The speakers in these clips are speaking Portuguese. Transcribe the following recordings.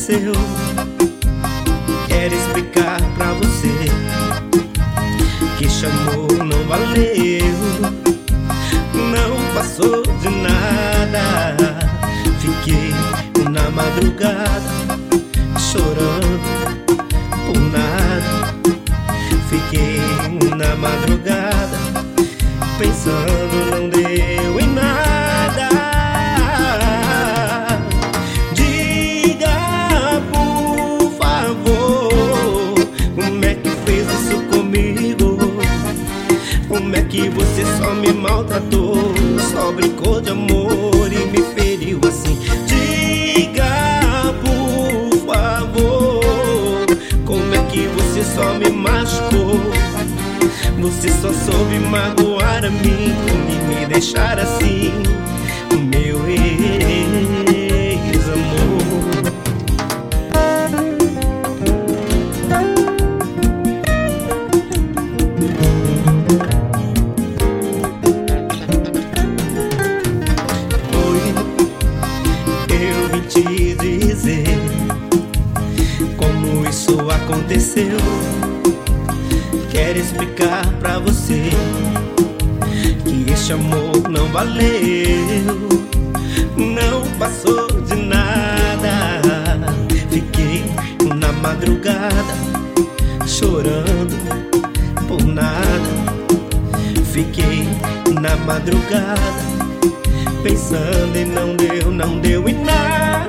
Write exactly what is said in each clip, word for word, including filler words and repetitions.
aconteceu. Quero explicar pra você que esse amor não valeu, não passou de nada. Fiquei na madrugada chorando por nada. Fiquei na madrugada pensando, não deu em nada. Diga, por favor, como é que fez isso comigo? Como é que você só me maltratou, só brincou de amor e me feriu assim? Diga, por favor, como é que você só me machucou? Você só soube magoar a mim e me deixar assim, meu ex-amor. Oi, eu vim te dizer como isso aconteceu. Quero explicar pra você que este amor não valeu, não passou de nada. Fiquei na madrugada chorando por nada. Fiquei na madrugada pensando e não deu, não deu em nada.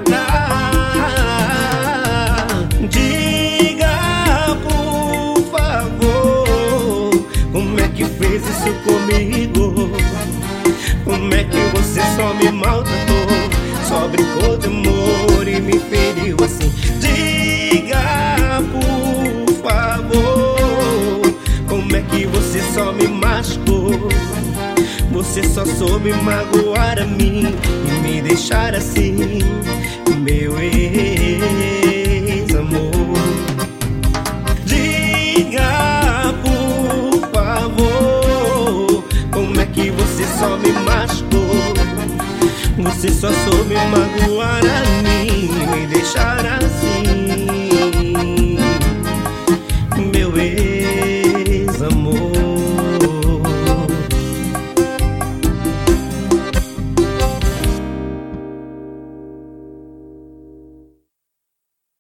Fez isso comigo? Como é que você só me maltratou, só brincou de amor e me feriu assim? Diga, por favor, como é que você só me machucou? Você só soube magoar a mim e me deixar assim, meu ex-amor. Que você só me machucou, você só soube magoar a mim e me deixar assim.